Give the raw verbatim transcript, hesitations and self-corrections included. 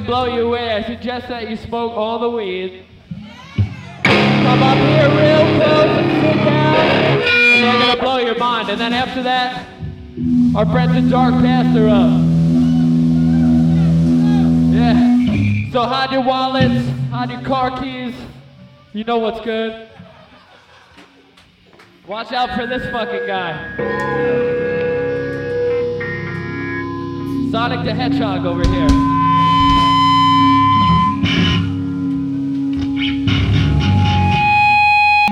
blow you away. I suggest that you smoke all the weed. Come up here real close and sit down, and they're gonna blow your mind. And then after that, our friends in Dark Past are up. Yeah. So hide your wallets, hide your car keys. You know what's good. Watch out for this fucking guy. Sonic the Hedgehog over here.